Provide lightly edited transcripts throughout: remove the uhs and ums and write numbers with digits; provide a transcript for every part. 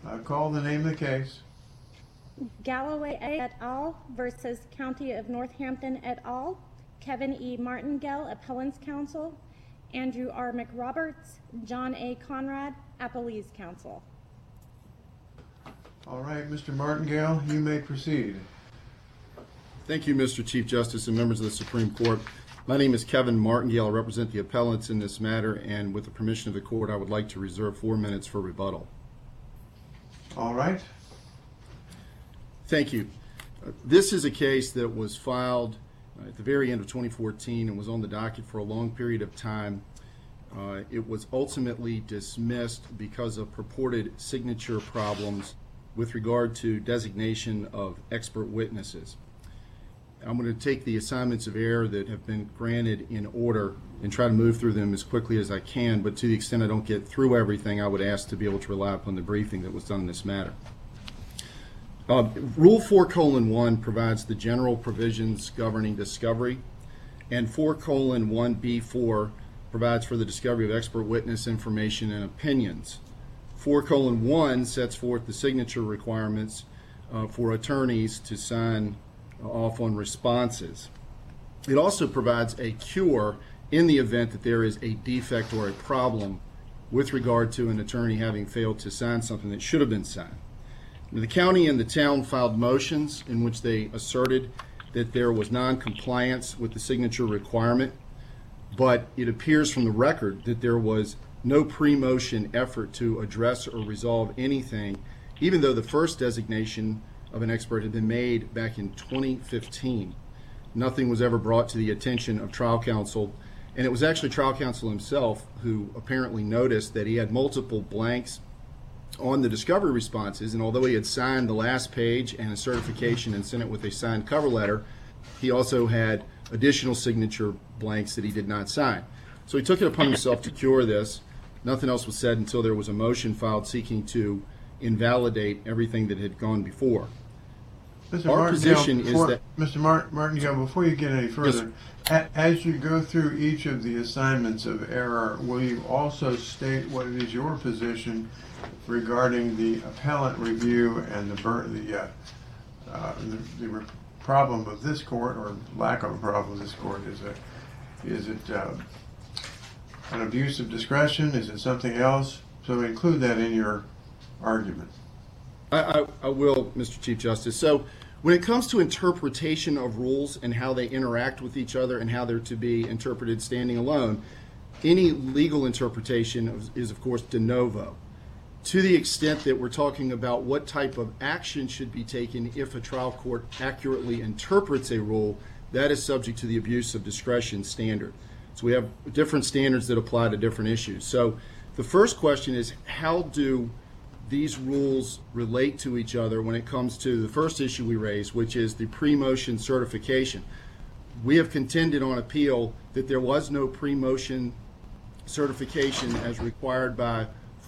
Call the name of the case. Galloway et al. Versus County of Northampton et al. Kevin E. Martingale, Appellants Counsel. Andrew R. McRoberts, John A. Conrad, Appellees Counsel. All right, Mr. Martingale, you may proceed. Thank you, Mr. Chief Justice and members of the Supreme Court. My name is Kevin Martingale. I represent the appellants in this matter, and with the permission of the court, I would like to reserve 4 minutes for rebuttal. All right. Thank you. This is a case that was filed at the very end of 2014 and was on the docket for a long period of time. It was ultimately dismissed because of purported signature problems with regard to designation of expert witnesses. I'm going to take the assignments of error that have been granted in order and try to move through them as quickly as I can, but to the extent I don't get through everything, I would ask to be able to rely upon the briefing that was done in this matter. Rule 4:1 provides the general provisions governing discovery, and 4:1b4 provides for the discovery of expert witness information and opinions. 4:1 sets forth the signature requirements for attorneys to sign off on responses. It also provides a cure in the event that there is a defect or a problem with regard to an attorney having failed to sign something that should have been signed. Now, the county and the town filed motions in which they asserted that there was non-compliance with the signature requirement, but it appears from the record that there was no pre-motion effort to address or resolve anything, even though the first designation of an expert had been made back in 2015. Nothing was ever brought to the attention of trial counsel, and it was actually trial counsel himself who apparently noticed that he had multiple blanks on the discovery responses, and although he had signed the last page and a certification and sent it with a signed cover letter, he also had additional signature blanks that he did not sign. So he took it upon himself to cure this. Nothing else was said until there was a motion filed seeking to invalidate everything that had gone before. Mr. Martingale, before you get any further, yes, as you go through each of the assignments of error, will you also state what it is your position regarding the appellate review and the problem of this court, or lack of a problem of this court? Is it an abuse of discretion? Is it something else? So include that in your argument. I will, Mr. Chief Justice. So when it comes to interpretation of rules and how they interact with each other and how they're to be interpreted standing alone, any legal interpretation is, of course, de novo. To the extent that we're talking about what type of action should be taken if a trial court accurately interprets a rule, that is subject to the abuse of discretion standard. So we have different standards that apply to different issues. So the first question is, how do these rules relate to each other when it comes to the first issue we raised, which is the pre-motion certification? We have contended on appeal that there was no pre-motion certification as required by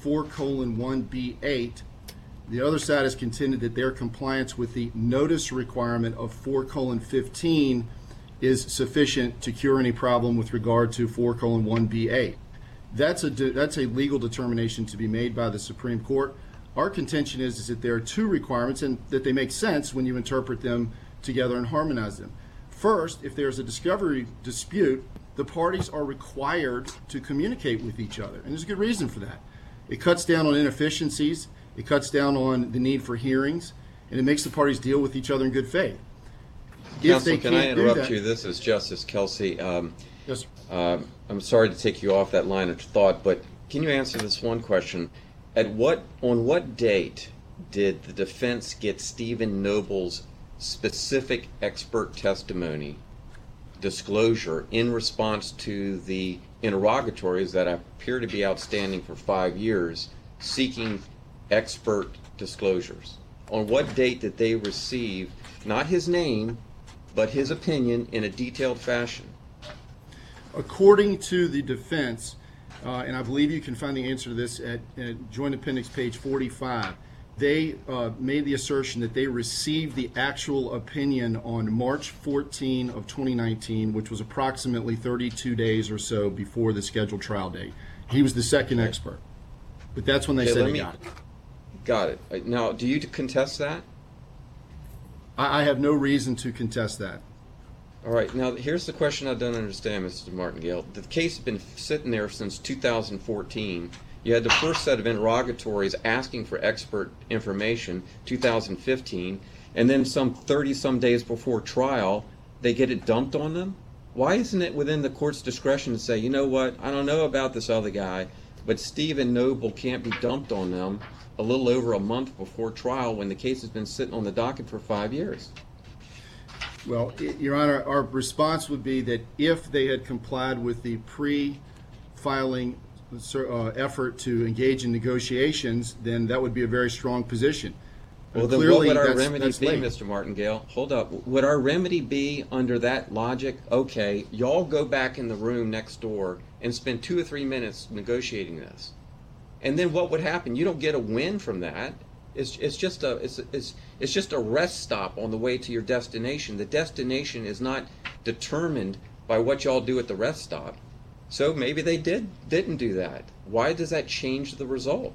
4:1b8. The other side has contended that their compliance with the notice requirement of 4:15 is sufficient to cure any problem with regard to 4:1b8. That's a legal determination to be made by the Supreme Court. Our contention is that there are two requirements and that they make sense when you interpret them together and harmonize them. First, if there's a discovery dispute, the parties are required to communicate with each other, and there's a good reason for that. It cuts down on inefficiencies, it cuts down on the need for hearings, and it makes the parties deal with each other in good faith. Counsel, can I interrupt you? This is Justice Kelsey. Yes, sir. I'm sorry to take you off that line of thought, but can you answer this one question? On what date did the defense get Stephen Noble's specific expert testimony disclosure in response to the interrogatories that appear to be outstanding for 5 years seeking expert disclosures? On what date did they receive not his name but his opinion in a detailed fashion? According to the defense, and I believe you can find the answer to this at Joint Appendix page 45, they made the assertion that they received the actual opinion on March 14 of 2019, which was approximately 32 days or so before the scheduled trial date. He was the second expert, but that's when they said they got it. Got it. Now, do you contest that? I have no reason to contest that. All right. Now, here's the question I don't understand, Mr. Martingale. The case has been sitting there since 2014. You had the first set of interrogatories asking for expert information, 2015, and then some 30-some days before trial, they get it dumped on them? Why isn't it within the court's discretion to say, you know what, I don't know about this other guy, but Stephen Noble can't be dumped on them a little over a month before trial when the case has been sitting on the docket for 5 years? Well, Your Honor, our response would be that if they had complied with the pre-filing effort to engage in negotiations, then that would be a very strong position. Well, then what would our remedy be, Mr. Martingale? Hold up. Would our remedy be, under that logic, okay, y'all go back in the room next door and spend 2 or 3 minutes negotiating this? And then what would happen? You don't get a win from that. It's just a rest stop on the way to your destination. The destination is not determined by what y'all do at the rest stop. So maybe they didn't do that. Why does that change the result?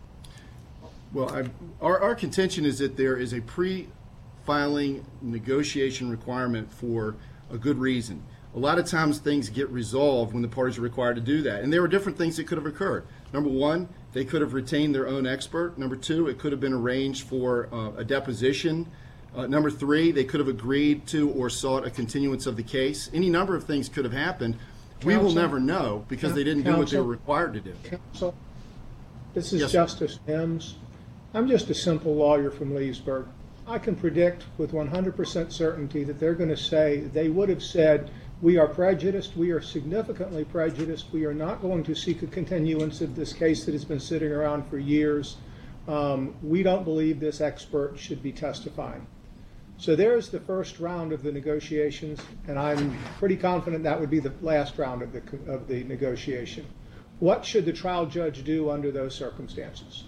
Well, our contention is that there is a pre-filing negotiation requirement for a good reason. A lot of times things get resolved when the parties are required to do that. And there were different things that could have occurred. Number one, they could have retained their own expert. Number two, it could have been arranged for a deposition. Number three, they could have agreed to or sought a continuance of the case. Any number of things could have happened. We will never know because they didn't do what they were required to do. Counsel, this is Justice Mims. I'm just a simple lawyer from Leesburg. I can predict with 100% certainty that they're going to say, they would have said, we are prejudiced, we are significantly prejudiced, we are not going to seek a continuance of this case that has been sitting around for years. We don't believe this expert should be testifying. So there's the first round of the negotiations, and I'm pretty confident that would be the last round of the negotiation. What should the trial judge do under those circumstances?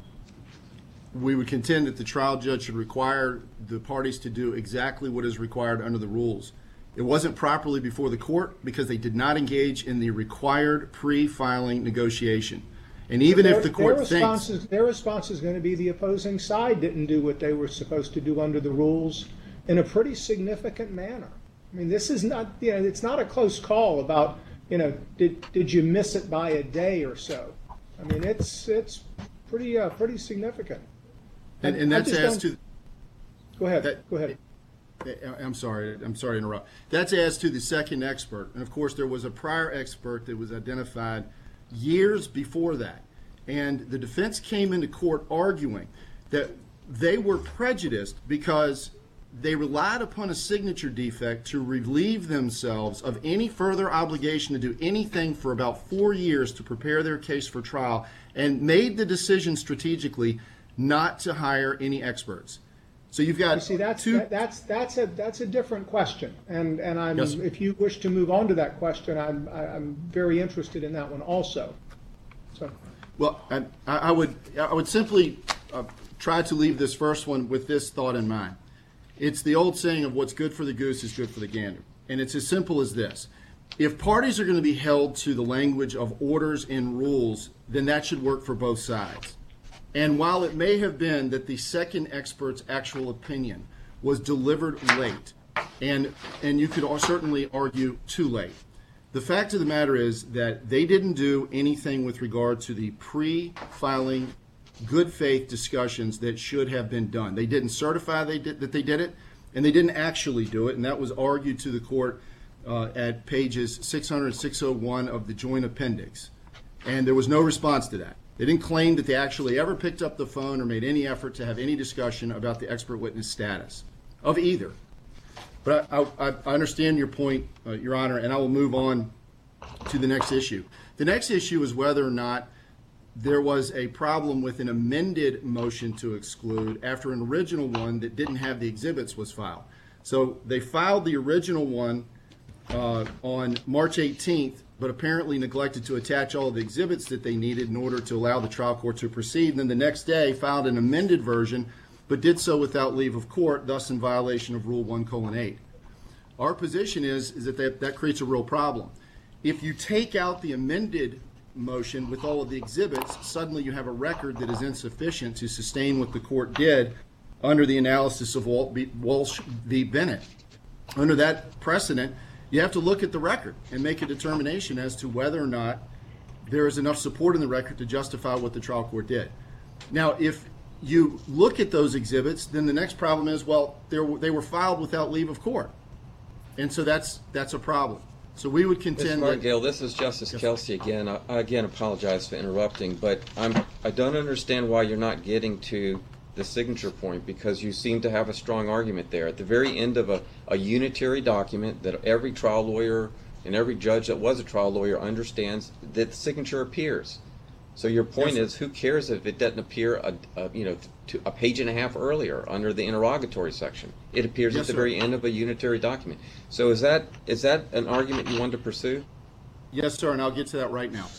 We would contend that the trial judge should require the parties to do exactly what is required under the rules. It wasn't properly before the court because they did not engage in the required pre-filing negotiation. And even if the court thinks... Their response is going to be the opposing side didn't do what they were supposed to do under the rules in a pretty significant manner. I mean, this is not, it's not a close call about, did you miss it by a day or so? I mean, it's pretty significant. And that's as to... Go ahead. Go ahead. I'm sorry to interrupt. That's as to the second expert. And of course, there was a prior expert that was identified years before that. And the defense came into court arguing that they were prejudiced because they relied upon a signature defect to relieve themselves of any further obligation to do anything for about 4 years to prepare their case for trial, and made the decision strategically not to hire any experts. So you've got that's a different question, and I'm Yes. If you wish to move on to that question, I'm very interested in that one also. So, well, I would simply try to leave this first one with this thought in mind. It's the old saying of what's good for the goose is good for the gander, and it's as simple as this. If parties are going to be held to the language of orders and rules, then that should work for both sides. And while it may have been that the second expert's actual opinion was delivered late, and you could certainly argue too late, the fact of the matter is that they didn't do anything with regard to the pre-filing good faith discussions that should have been done. They didn't certify that they did it, and they didn't actually do it, and that was argued to the court at pages 600 and 601 of the joint appendix. And there was no response to that. They didn't claim that they actually ever picked up the phone or made any effort to have any discussion about the expert witness status of either. But I understand your point, Your Honor, and I will move on to the next issue. The next issue is whether or not there was a problem with an amended motion to exclude after an original one that didn't have the exhibits was filed. So they filed the original one on March 18th, but apparently neglected to attach all of the exhibits that they needed in order to allow the trial court to proceed. And then the next day filed an amended version, but did so without leave of court, thus in violation of Rule 1:8. Our position is that creates a real problem. If you take out the amended motion with all of the exhibits, suddenly you have a record that is insufficient to sustain what the court did under the analysis of Walsh v. Bennett. Under that precedent, you have to look at the record and make a determination as to whether or not there is enough support in the record to justify what the trial court did. Now, if you look at those exhibits, then the next problem is, well, they were filed without leave of court. And so that's a problem. So we would contend Mr. Martingale, this is Justice Kelsey again. I again apologize for interrupting, but I don't understand why you're not getting to the signature point, because you seem to have a strong argument there. At the very end of a unitary document that every trial lawyer and every judge that was a trial lawyer understands that the signature appears. So your point is, who cares if it doesn't appear a page and a half earlier under the interrogatory section? It appears at the very end of a unitary document. So is that an argument you want to pursue? Yes, sir, and I'll get to that right now.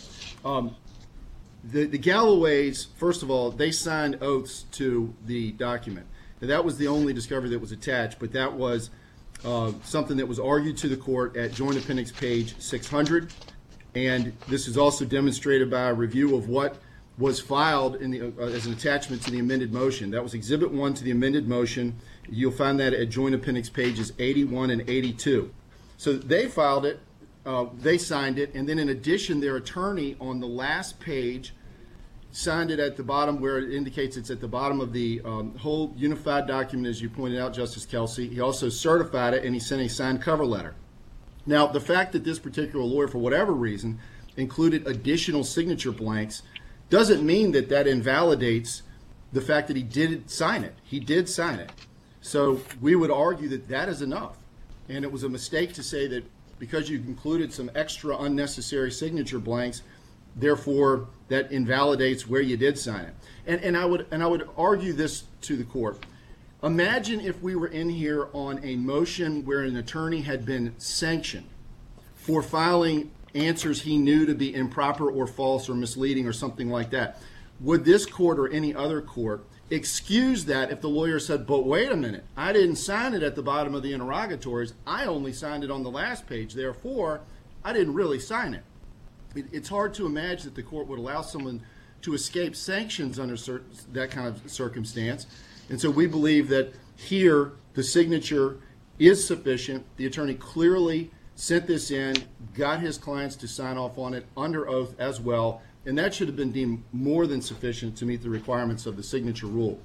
The Galloways, first of all, they signed oaths to the document. Now, that was the only discovery that was attached, but that was something that was argued to the court at Joint Appendix page 600. And this is also demonstrated by a review of what was filed as an attachment to the amended motion. That was Exhibit 1 to the amended motion. You'll find that at Joint Appendix pages 81 and 82. So they filed it, they signed it, and then in addition, their attorney on the last page signed it at the bottom where it indicates it's at the bottom of the whole unified document, as you pointed out, Justice Kelsey. He also certified it, and he sent a signed cover letter. Now, the fact that this particular lawyer, for whatever reason, included additional signature blanks doesn't mean that that invalidates the fact that he did sign it. He did sign it. So we would argue that that is enough. And it was a mistake to say that because you included some extra unnecessary signature blanks, therefore that invalidates where you did sign it. And I would argue this to the court. Imagine if we were in here on a motion where an attorney had been sanctioned for filing answers he knew to be improper or false or misleading or something like that. Would this court or any other court excuse that if the lawyer said, but wait a minute, I didn't sign it at the bottom of the interrogatories, I only signed it on the last page, therefore I didn't really sign it. It's hard to imagine that the court would allow someone to escape sanctions under that kind of circumstance. And so we believe that here the signature is sufficient. The attorney clearly sent this in, got his clients to sign off on it under oath as well, and that should have been deemed more than sufficient to meet the requirements of the signature rule.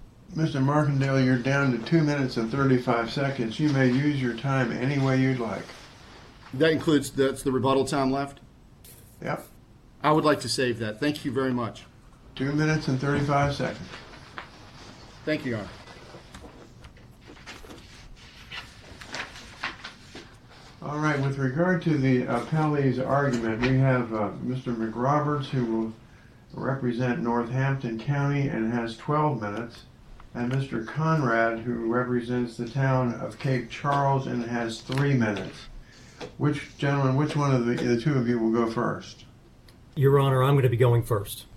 Mr. Martindale, you're down to 2 minutes and 35 seconds. You may use your time any way you'd like. That includes that's the rebuttal time left? Yep. I would like to save that. Thank you very much. 2 minutes and 35 seconds. Thank you, Your Honor. All right, with regard to the appellee's argument, we have Mr. McRoberts, who will represent Northampton County and has 12 minutes, and Mr. Conrad, who represents the town of Cape Charles and has 3 minutes. Which one of the two of you will go first? Your Honor, I'm going to be going first.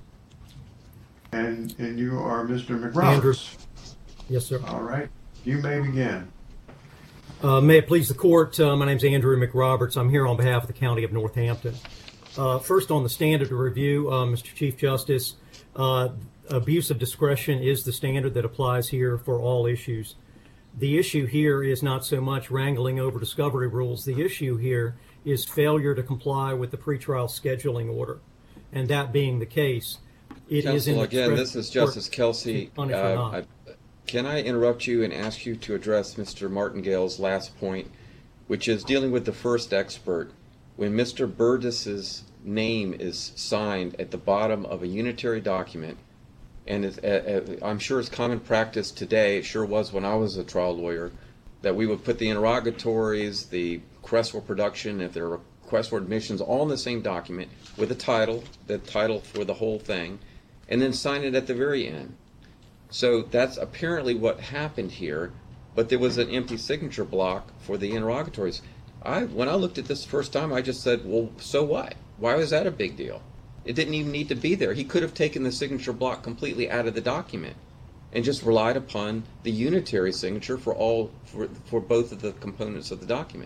And you are Mr. McRoberts? Andrew. Yes, sir. All right. You may begin. May it please the court, my name's Andrew McRoberts. I'm here on behalf of the County of Northampton. First, on the standard of review, Mr. Chief Justice, abuse of discretion is the standard that applies here for all issues. The issue here is not so much wrangling over discovery rules. The issue here is failure to comply with the pretrial scheduling order. And that being the case, it is in the again, this is Justice Kelsey. Can I interrupt you and ask you to address Mr. Martingale's last point, which is dealing with the first expert. When Mr. Burdis's name is signed at the bottom of a unitary document, and I'm sure it's common practice today, it sure was when I was a trial lawyer, that we would put the interrogatories, the request for production, if there are requests for admissions, all in the same document with the title for the whole thing, and then sign it at the very end. So that's apparently what happened here, but there was an empty signature block for the interrogatories. When I looked at this the first time, I just said, well, so what? Why was that a big deal? It didn't even need to be there. He could have taken the signature block completely out of the document and just relied upon the unitary signature for both of the components of the document.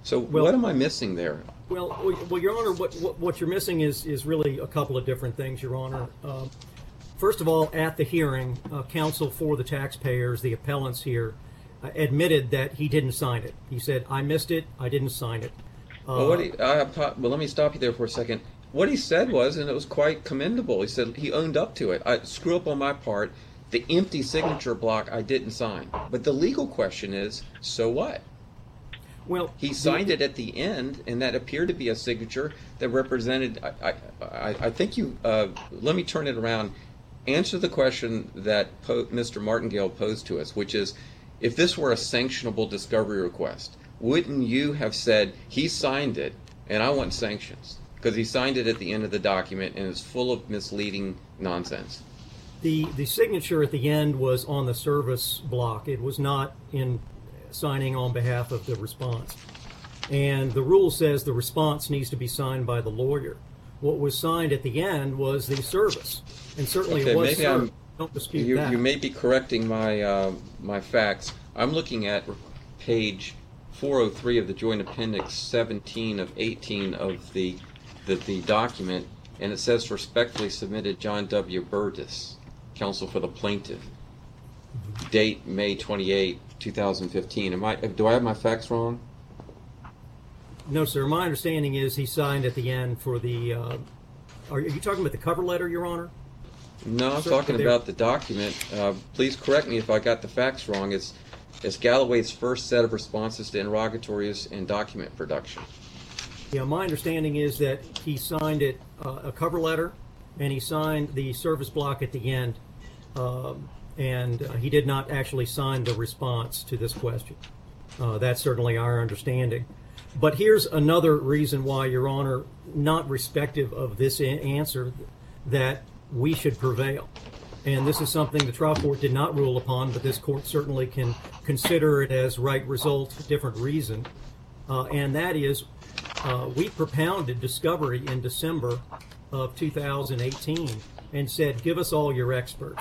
So Well- what am I missing there? Well, Your Honor, what you're missing is really a couple of different things, Your Honor. First of all, at the hearing, counsel for the taxpayers, the appellants here, admitted that he didn't sign it. He said, "I missed it. I didn't sign it." Well, let me stop you there for a second. What he said was, and it was quite commendable, he said he owned up to it. I screw up on my part. The empty signature block I didn't sign. But the legal question is, so what? Well, He signed it at the end, and that appeared to be a signature that represented. I think you. Let me turn it around. Answer the question that Mr. Martingale posed to us, which is, if this were a sanctionable discovery request, wouldn't you have said he signed it and I want sanctions because he signed it at the end of the document and it's full of misleading nonsense? The signature at the end was on the service block. It was not in signing on behalf of the response. And the rule says the response needs to be signed by the lawyer. What was signed at the end was the service, and certainly Okay, it was maybe served. Don't dispute that. You may be correcting my facts. I'm looking at page 403 of the Joint Appendix 17 of 18 of the document, and it says respectfully submitted John W. Burtis, counsel for the plaintiff. Date May 28, 2015. Do I have my facts wrong? No, sir. My understanding is he signed at the end for the. Are you talking about the cover letter, Your Honor? No, I'm Sir, talking there- about the document. Please correct me if I got the facts wrong. It's Galloway's first set of responses to interrogatories and document production. Yeah, my understanding is that he signed it, a cover letter, and he signed the service block at the end, and he did not actually sign the response to this question. That's certainly our understanding. But here's another reason why, Your Honor, not respective of this answer, that we should prevail. And this is something the trial court did not rule upon, but this court certainly can consider it as right result, different reason. And that is, we propounded discovery in December of 2018 and said, give us all your experts.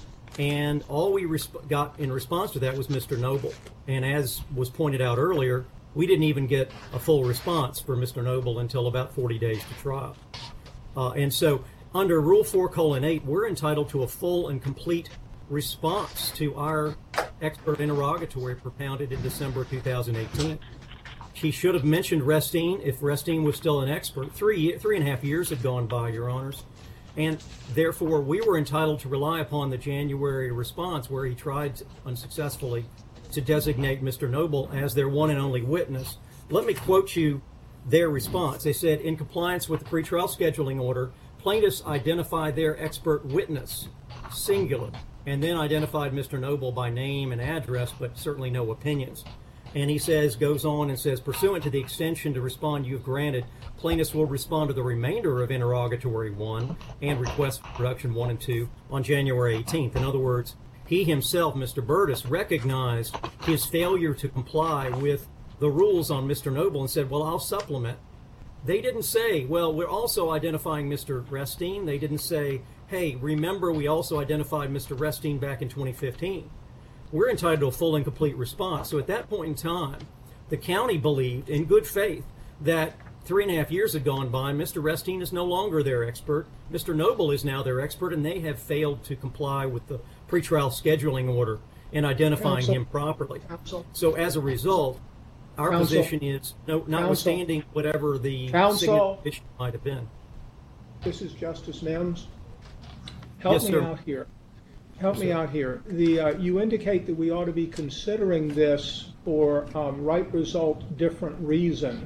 And all we got in response to that was Mr. Noble. And as was pointed out earlier, we didn't even get a full response for Mr. Noble until about 40 days to trial. And so under Rule 4:8, we're entitled to a full and complete response to our expert interrogatory propounded in December 2018. He should have mentioned Restine if Restine was still an expert. 3.5 years had gone by, Your Honors. And therefore, we were entitled to rely upon the January response where he tried unsuccessfully to designate Mr. Noble as their one and only witness. Let me quote you their response. They said, in compliance with the pretrial scheduling order, plaintiffs identified their expert witness, singular, and then identified Mr. Noble by name and address, but certainly no opinions. And he goes on and says, pursuant to the extension to respond you have granted, plaintiffs will respond to the remainder of interrogatory 1 and request for production 1 and 2 on January 18th. In other words, he himself, Mr. Burtis, recognized his failure to comply with the rules on Mr. Noble and said, well, I'll supplement. They didn't say, well, we're also identifying Mr. Restine. They didn't say, hey, remember we also identified Mr. Restine back in 2015. We're entitled to a full and complete response. So at that point in time, the county believed in good faith that 3.5 years had gone by. Mr. Restine is no longer their expert. Mr. Noble is now their expert, and they have failed to comply with the pretrial scheduling order in identifying him properly. So as a result, our position is, notwithstanding whatever the signature issue might have been. This is Justice Mims. Help Yes, me sir. out here. Help me out here. You indicate that we ought to be considering this for right result, different reason,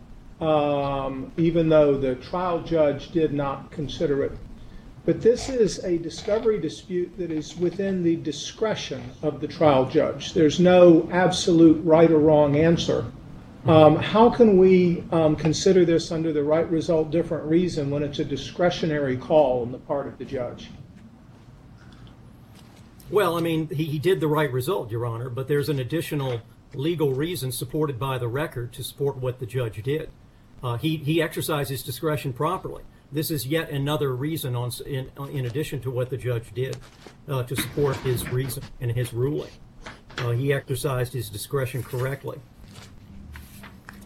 even though the trial judge did not consider it. But this is a discovery dispute that is within the discretion of the trial judge. There's no absolute right or wrong answer. How can we consider this under the right result, different reason when it's a discretionary call on the part of the judge? Well, I mean, he did the right result, Your Honor, but there's an additional legal reason supported by the record to support what the judge did. He exercised his discretion properly. This is yet another reason in addition to what the judge did to support his reason and his ruling. He exercised his discretion correctly.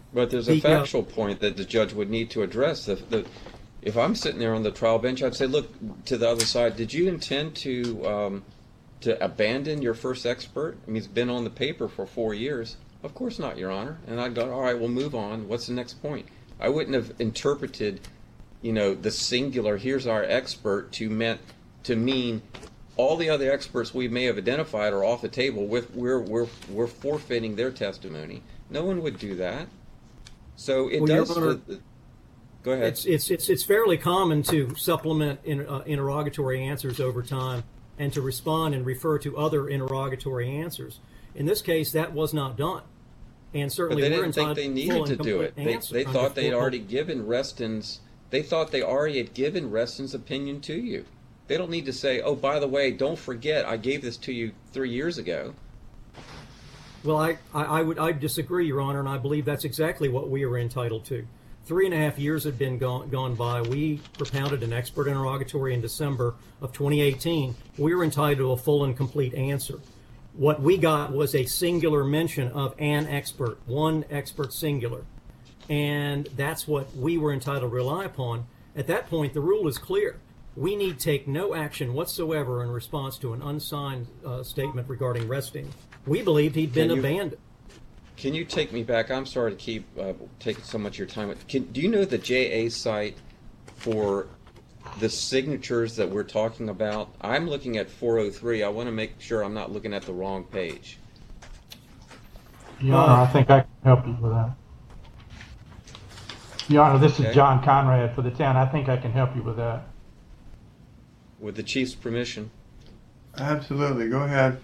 But there's a factual point that the judge would need to address. If I'm sitting there on the trial bench, I'd say, look, to the other side, did you intend to abandon your first expert? I mean, he's been on the paper for 4 years. Of course not, Your Honor. And I'd go, all right, we'll move on. What's the next point? I wouldn't have interpreted, the singular, here's our expert, to mean all the other experts we may have identified are off the table. We're forfeiting their testimony. No one would do that. So it does. Go ahead. It's fairly common to supplement interrogatory answers over time and to respond and refer to other interrogatory answers. In this case, that was not done, and certainly but they didn't think they needed to do it. They thought they'd already given Reston's. They thought they already had given Reston's opinion to you. They don't need to say, "Oh, by the way, don't forget, I gave this to you 3 years ago." Well, I disagree, Your Honor, and I believe that's exactly what we are entitled to. 3.5 years had been gone by. We propounded an expert interrogatory in December of 2018. We were entitled to a full and complete answer. What we got was a singular mention of an expert, one expert singular. And that's what we were entitled to rely upon. At that point, the rule is clear. We need take no action whatsoever in response to an unsigned statement regarding Resting. We believed he'd been abandoned. Can you take me back? I'm sorry to keep taking so much of your time. Do you know the JA site for the signatures that we're talking about? I'm looking at 403. I want to make sure I'm not looking at the wrong page. Your Honor, I think I can help you with that. Your Honor, this is John Conrad for the town. I think I can help you with that. With the Chief's permission. Absolutely. Go ahead.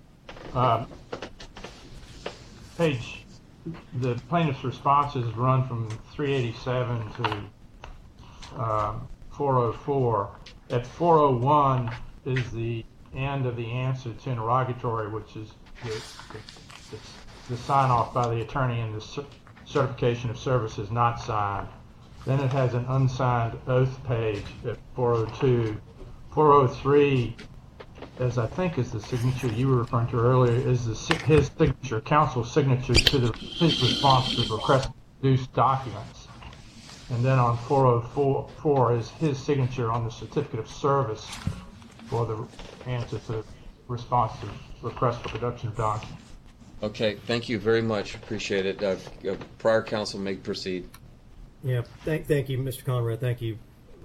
The plaintiff's responses run from 387 to 404. At 401 is the end of the answer to interrogatory, which is the sign off by the attorney and the certification of service is not signed. Then it has an unsigned oath page at 402. 403, as I think is the signature you were referring to earlier, is his signature, counsel's signature to his response to the request to produce documents. And then on 404 is his signature on the certificate of service for the answer to response to request for production of documents. Okay, thank you very much. Appreciate it. Prior counsel may proceed. Yeah, thank you, Mr. Conrad. Thank you.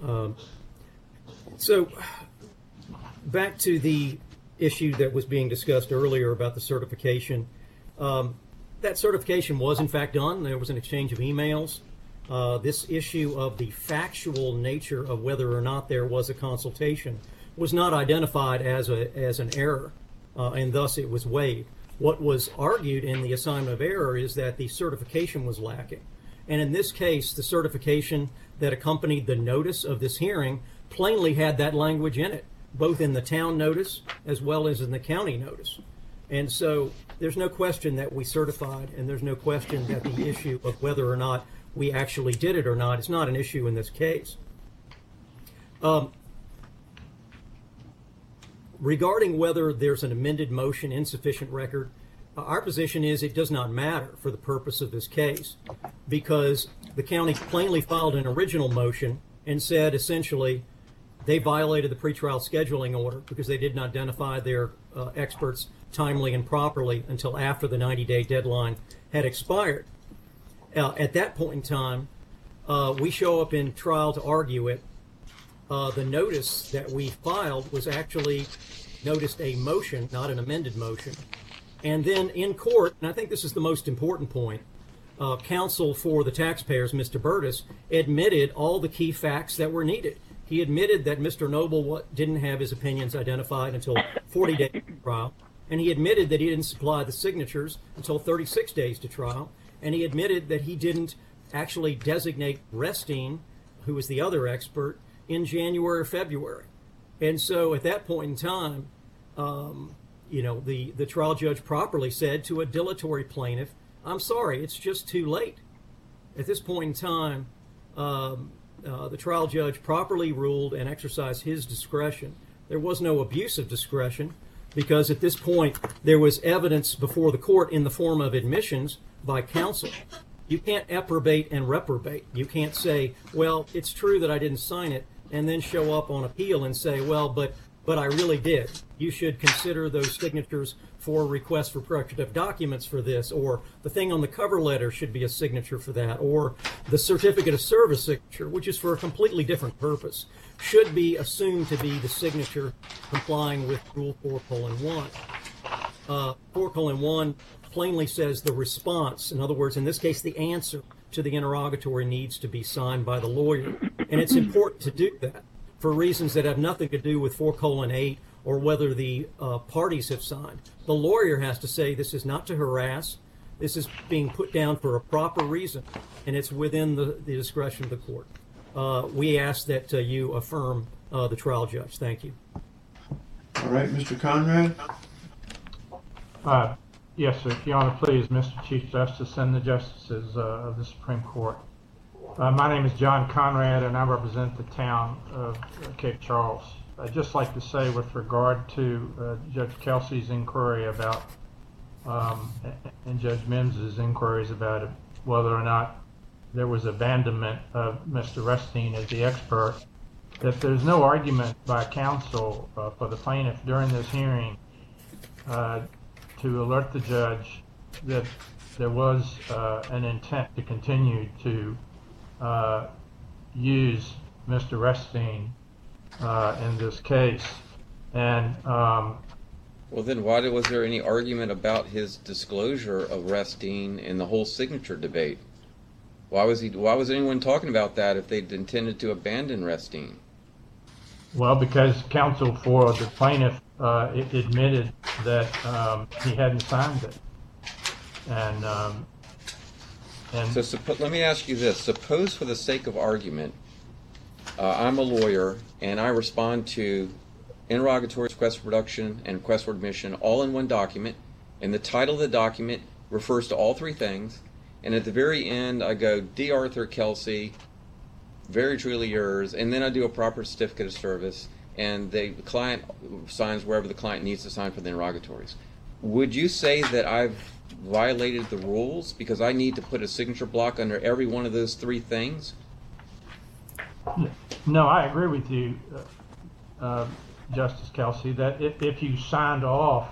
So, back to the issue that was being discussed earlier about the certification. That certification was in fact done. There was an exchange of emails. This issue of the factual nature of whether or not there was a consultation was not identified as an error, and thus it was waived. What was argued in the assignment of error is that the certification was lacking. And in this case, the certification that accompanied the notice of this hearing plainly had that language in it, both in the town notice as well as in the county notice. And so there's no question that we certified, and there's no question that the issue of whether or not we actually did it or not is not an issue in this case. Regarding whether there's an amended motion, insufficient record, our position is it does not matter for the purpose of this case, because the county plainly filed an original motion and said essentially they violated the pretrial scheduling order because they didn't identify their experts timely and properly until after the 90-day deadline had expired. At that point in time, we show up in trial to argue it. The notice that we filed was actually noticed a motion, not an amended motion. And then in court, and I think this is the most important point, counsel for the taxpayers, Mr. Burtis, admitted all the key facts that were needed. He admitted that Mr. Noble didn't have his opinions identified until 40 days to trial, and he admitted that he didn't supply the signatures until 36 days to trial, and he admitted that he didn't actually designate Resting, who was the other expert, in January or February. And so at that point in time, the trial judge properly said to a dilatory plaintiff, I'm sorry, it's just too late. At this point in time, the trial judge properly ruled and exercised his discretion. There was no abuse of discretion because at this point there was evidence before the court in the form of admissions by counsel You can't approbate and reprobate. You can't say, well, it's true that I didn't sign it, and then show up on appeal and say, well, but I really did. You should consider those signatures for requests for production of documents for this, or the thing on the cover letter should be a signature for that, or the certificate of service signature, which is for a completely different purpose, should be assumed to be the signature complying with Rule 4:1. 4:1 plainly says the response, in other words, in this case, the answer to the interrogatory needs to be signed by the lawyer. And it's important to do that for reasons that have nothing to do with 4:8 or whether the parties have signed. The lawyer has to say this is not to harass, this is being put down for a proper reason, and it's within the discretion of the court. We ask that you affirm the trial judge. Thank you. All right, Mr. Conrad? Yes, sir. If you want to please, Mr. Chief Justice and the Justices of the Supreme Court. My name is John Conrad, and I represent the town of Cape Charles. I'd just like to say with regard to Judge Kelsey's inquiry about, and Judge Mims's inquiries about it, whether or not there was abandonment of Mr. Restine as the expert, that there's no argument by counsel for the plaintiff during this hearing to alert the judge that there was an intent to continue to use Mr. Restine in this case. And well, then why was there any argument about his disclosure of Restine in the whole signature debate? Why was anyone talking about that if they'd intended to abandon Restine? Well, because counsel for the plaintiff admitted that he hadn't signed it. And so let me ask you this. Suppose for the sake of argument, I'm a lawyer and I respond to interrogatories, request for production, and request for admission all in one document, and the title of the document refers to all three things, and at the very end I go, D. Arthur Kelsey, very truly yours, and then I do a proper certificate of service, and the client signs wherever the client needs to sign for the interrogatories. Would you say that I've violated the rules because I need to put a signature block under every one of those three things? No, I agree with you, Justice Kelsey, that if you signed off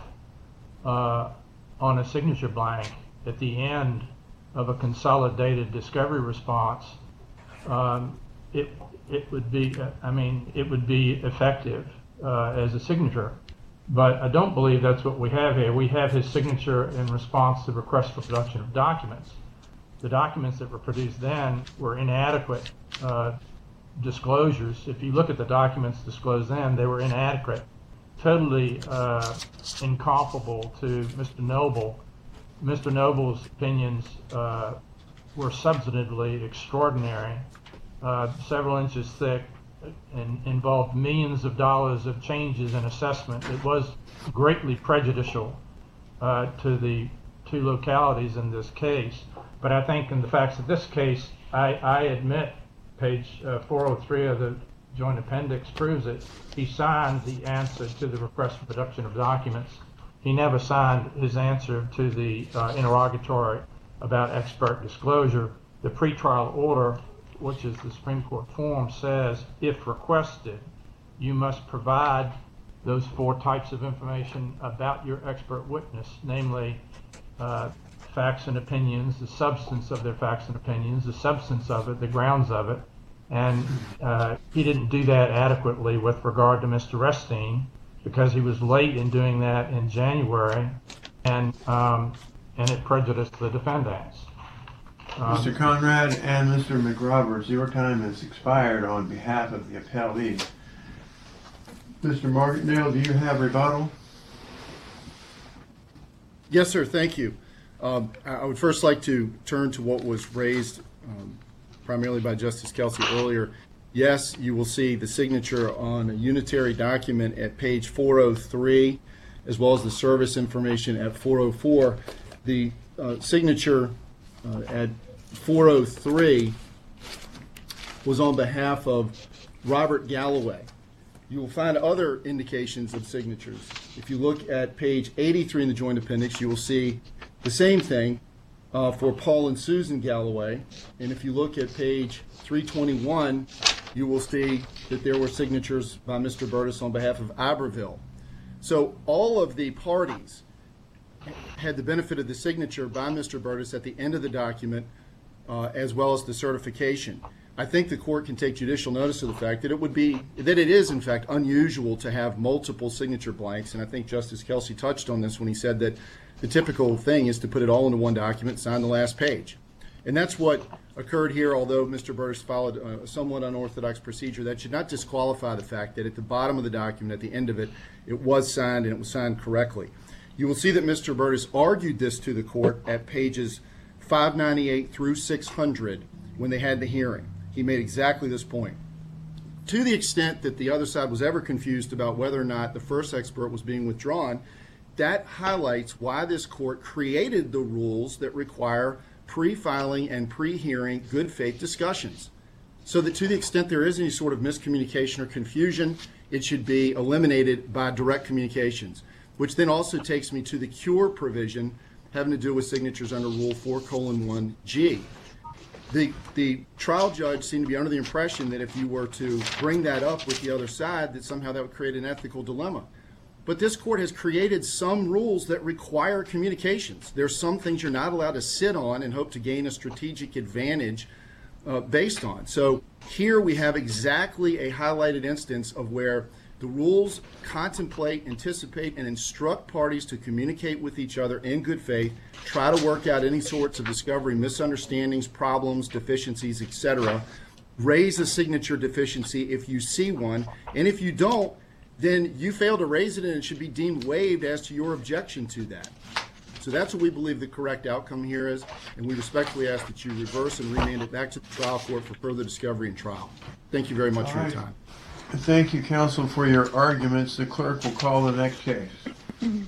on a signature blank at the end of a consolidated discovery response, it would be, it would be effective as a signature. But I don't believe that's what we have here. We have his signature in response to the request for production of documents. The documents that were produced then were inadequate disclosures. If you look at the documents disclosed then, they were inadequate, totally incomparable to Mr. Noble. Mr. Noble's opinions were substantively extraordinary, several inches thick, and involved millions of dollars of changes in assessment. It was greatly prejudicial to the two localities in this case. But I think in the facts of this case, I admit page 403 of the joint appendix proves it. He signed the answer to the request for production of documents. He never signed his answer to the interrogatory about expert disclosure. The pretrial order, which is the Supreme Court form, says if requested, you must provide those four types of information about your expert witness, namely facts and opinions, the substance of their facts and opinions, the substance of it, the grounds of it. And he didn't do that adequately with regard to Mr. Restine because he was late in doing that in January, and it prejudiced the defendants. Mr. Conrad and Mr. McRoberts, your time has expired on behalf of the appellees. Mr. Martindale, do you have rebuttal? Yes, sir. Thank you. I would first like to turn to what was raised primarily by Justice Kelsey earlier. Yes, you will see the signature on a unitary document at page 403, as well as the service information at 404. The signature at 403 was on behalf of Robert Galloway. You will find other indications of signatures. If you look at page 83 in the joint appendix, you will see the same thing for Paul and Susan Galloway. And if you look at page 321, you will see that there were signatures by Mr. Burtis on behalf of Iberville. So all of the parties had the benefit of the signature by Mr. Burtis at the end of the document, as well as the certification. I think the court can take judicial notice of the fact that it is in fact unusual to have multiple signature blanks, and I think Justice Kelsey touched on this when he said that the typical thing is to put it all into one document, sign the last page. And that's what occurred here, although Mr. Burtis followed a somewhat unorthodox procedure. That should not disqualify the fact that at the bottom of the document, at the end of it, it was signed, and it was signed correctly. You will see that Mr. Burtis argued this to the court at pages 598 through 600 when they had the hearing. He made exactly this point. To the extent that the other side was ever confused about whether or not the first expert was being withdrawn, that highlights why this court created the rules that require pre-filing and pre-hearing good faith discussions. So that to the extent there is any sort of miscommunication or confusion, it should be eliminated by direct communications, which then also takes me to the cure provision having to do with signatures under Rule 4:1G. The trial judge seemed to be under the impression that if you were to bring that up with the other side, that somehow that would create an ethical dilemma. But this court has created some rules that require communications. There's some things you're not allowed to sit on and hope to gain a strategic advantage based on. So here we have exactly a highlighted instance of where the rules contemplate, anticipate, and instruct parties to communicate with each other in good faith, try to work out any sorts of discovery, misunderstandings, problems, deficiencies, etc. Raise a signature deficiency if you see one, and if you don't, then you fail to raise it and it should be deemed waived as to your objection to that. So that's what we believe the correct outcome here is, and we respectfully ask that you reverse and remand it back to the trial court for further discovery and trial. Thank you very much for your time. Thank you, counsel, for your arguments. The clerk will call the next case.